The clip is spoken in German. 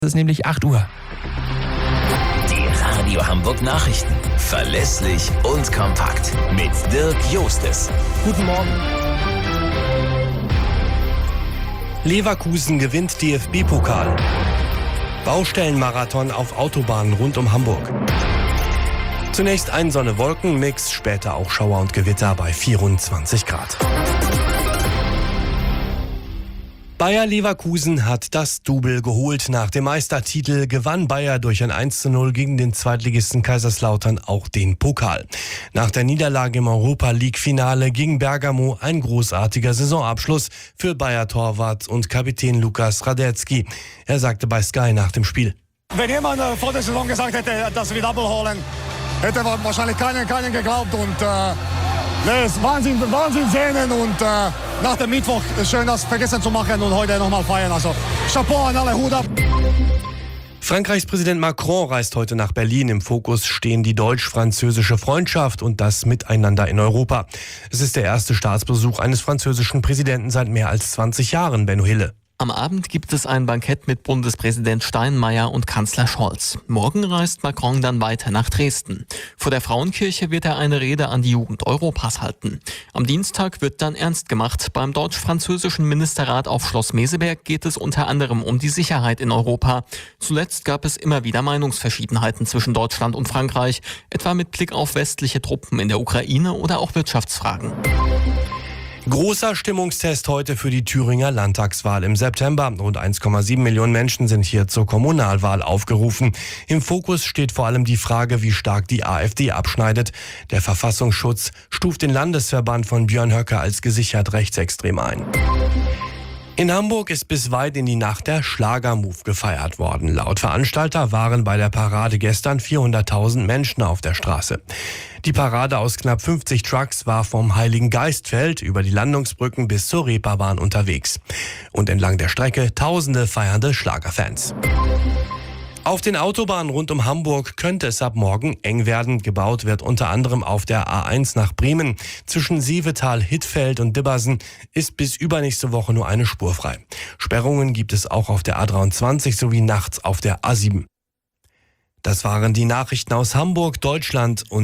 Es ist nämlich 8 Uhr. Die Radio Hamburg Nachrichten. Verlässlich und kompakt. Mit Dirk Jostes. Guten Morgen. Leverkusen gewinnt DFB-Pokal. Baustellenmarathon auf Autobahnen rund um Hamburg. Zunächst ein Sonne-Wolken-Mix, später auch Schauer und Gewitter bei 24 Grad. Bayer Leverkusen hat das Double geholt. Nach dem Meistertitel gewann Bayer durch ein 1:0 gegen den Zweitligisten Kaiserslautern auch den Pokal. Nach der Niederlage im Europa-League-Finale gegen Bergamo ein großartiger Saisonabschluss für Bayer-Torwart und Kapitän Lukas Radetzky. Er sagte bei Sky nach dem Spiel: Wenn jemand vor der Saison gesagt hätte, dass wir Double holen, hätte wahrscheinlich keinen geglaubt. Und es ist Wahnsinn sehen und nach dem Mittwoch schön das vergessen zu machen und heute nochmal feiern. Also Chapeau an alle, Hut ab. Frankreichs Präsident Macron reist heute nach Berlin. Im Fokus stehen die deutsch-französische Freundschaft und das Miteinander in Europa. Es ist der erste Staatsbesuch eines französischen Präsidenten seit mehr als 20 Jahren, Benno Hille. Am Abend gibt es ein Bankett mit Bundespräsident Steinmeier und Kanzler Scholz. Morgen reist Macron dann weiter nach Dresden. Vor der Frauenkirche wird er eine Rede an die Jugend Europas halten. Am Dienstag wird dann ernst gemacht. Beim deutsch-französischen Ministerrat auf Schloss Meseberg geht es unter anderem um die Sicherheit in Europa. Zuletzt gab es immer wieder Meinungsverschiedenheiten zwischen Deutschland und Frankreich, etwa mit Blick auf westliche Truppen in der Ukraine oder auch Wirtschaftsfragen. Großer Stimmungstest heute für die Thüringer Landtagswahl im September. Rund 1,7 Millionen Menschen sind hier zur Kommunalwahl aufgerufen. Im Fokus steht vor allem die Frage, wie stark die AfD abschneidet. Der Verfassungsschutz stuft den Landesverband von Björn Höcke als gesichert rechtsextrem ein. In Hamburg ist bis weit in die Nacht der Schlagermove gefeiert worden. Laut Veranstalter waren bei der Parade gestern 400.000 Menschen auf der Straße. Die Parade aus knapp 50 Trucks war vom Heiligen Geistfeld über die Landungsbrücken bis zur Reeperbahn unterwegs. Und entlang der Strecke Tausende feiernde Schlagerfans. Auf den Autobahnen rund um Hamburg könnte es ab morgen eng werden. Gebaut wird unter anderem auf der A1 nach Bremen. Zwischen Sievetal, Hittfeld und Dibbersen ist bis übernächste Woche nur eine Spur frei. Sperrungen gibt es auch auf der A23 sowie nachts auf der A7. Das waren die Nachrichten aus Hamburg, Deutschland und